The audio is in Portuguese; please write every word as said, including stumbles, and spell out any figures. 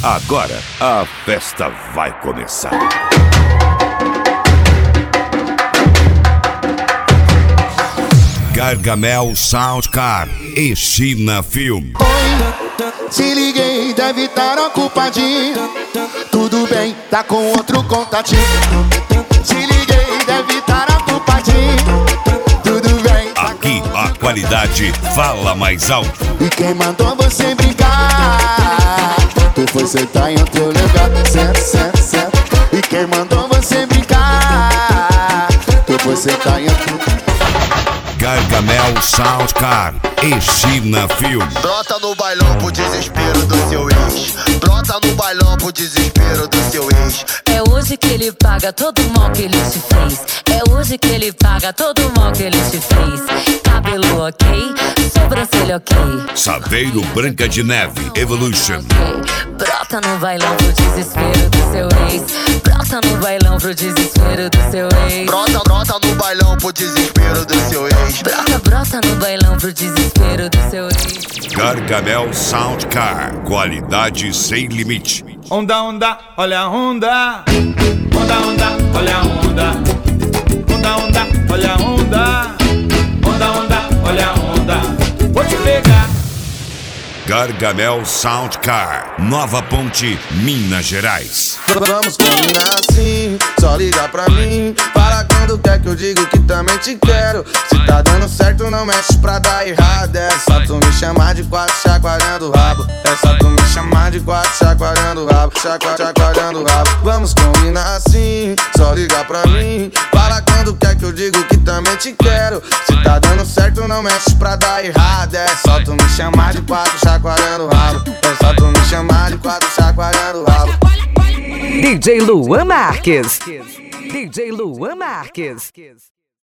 Agora a festa vai começar. Gargamel Soundcar e China Film. Oi, se liguei, deve estar ocupadinho. Tudo bem, tá com outro contatinho. Se liguei, deve estar ocupadinho. Tudo bem, tá Aqui a qualidade fala mais alto. E quem mandou você brincar? Tu foi sentar em outro lugar. Senta, senta, senta. E quem mandou você brincar? Tu foi sentar em outro lugar. Gargamel Soundcar e China Film. Brota no bailão pro desespero do seu ex. Brota no bailão pro desespero do seu ex. É hoje que ele paga todo o mal que ele te fez. É hoje que ele paga todo o mal que ele te fez. Cabelo ok, sobrancelha ok. Saveiro Branca de Neve Evolution. Okay. Brota no bailão pro desespero do seu ex. Brota no bailão pro desespero do seu ex. Brota, brota no bailão pro desespero do seu ex. Brota, brota no bailão pro desespero do seu ex. Gargamel Soundcar, qualidade sem limite. Onda, onda, olha a onda. Onda, onda, olha a onda. Onda, onda, olha a onda. Onda, onda, olha a onda. Vou te pegar. Gargamel Soundcar, Nova Ponte, Minas Gerais. Vamos combinar assim, só liga pra mim. Fala quando quer que eu digo que também te quero. Se tá dando certo não mexe pra dar errado. É só tu me chamar de quatro chacoalhando o rabo. É só tu me chamar de quatro chacoalhando o rabo. Chacua, chacoalhando o rabo. Vamos combinar assim, só liga pra mim. Fala quando quer que eu digo que também te quero. Se tá dando certo não mexe pra dar errado. É só tu me chamar de quatro chacoalhando o rabo. É só tu me chamar de quatro chacoalhando o rabo. D J Luan Marques. D J Luan Marques.